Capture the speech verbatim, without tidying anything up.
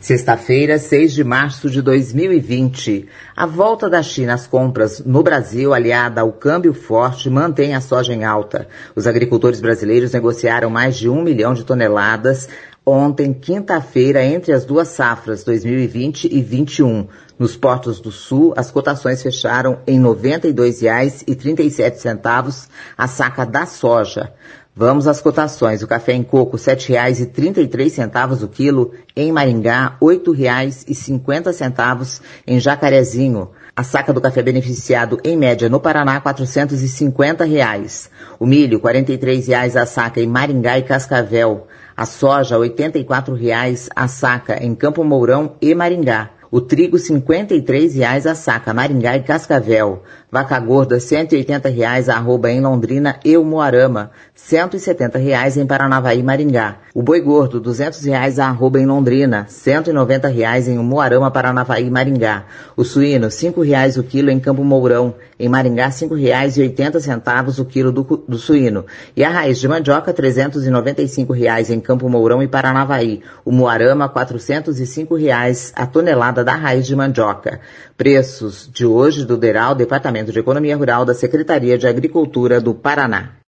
Sexta-feira, seis de março de dois mil e vinte. A volta da China às compras no Brasil, aliada ao câmbio forte, mantém a soja em alta. Os agricultores brasileiros negociaram mais de um milhão de toneladas ontem, quinta-feira, entre as duas safras, dois mil e vinte e vinte e um. Nos portos do Sul, as cotações fecharam em noventa e dois reais e trinta e sete centavos a saca da soja. Vamos às cotações. O café em coco, sete reais e trinta e três centavos o quilo. Em Maringá, oito reais e cinquenta centavos em Jacarezinho. A saca do café beneficiado, em média, no Paraná, quatrocentos e cinquenta reais. O milho, quarenta e três reais a saca em Maringá e Cascavel. A soja, oitenta e quatro reais a saca em Campo Mourão e Maringá. O trigo, cinquenta e três reais a saca, Maringá e Cascavel. Vaca gorda, cento e oitenta reais a arroba em Londrina e Umuarama. cento e setenta reais em Paranavaí e Maringá. O boi gordo, duzentos reais a arroba em Londrina. cento e noventa reais em Umuarama, Paranavaí e Maringá. O suíno, cinco reais o quilo em Campo Mourão. Em Maringá, cinco reais e oitenta centavos o quilo do, do suíno. E a raiz de mandioca, trezentos e noventa e cinco reais em Campo Mourão e Paranavaí. O Umuarama, quatrocentos e cinco reais a tonelada da raiz de mandioca. Preços de hoje do DERAL, Departamento de Economia Rural da Secretaria de Agricultura do Paraná.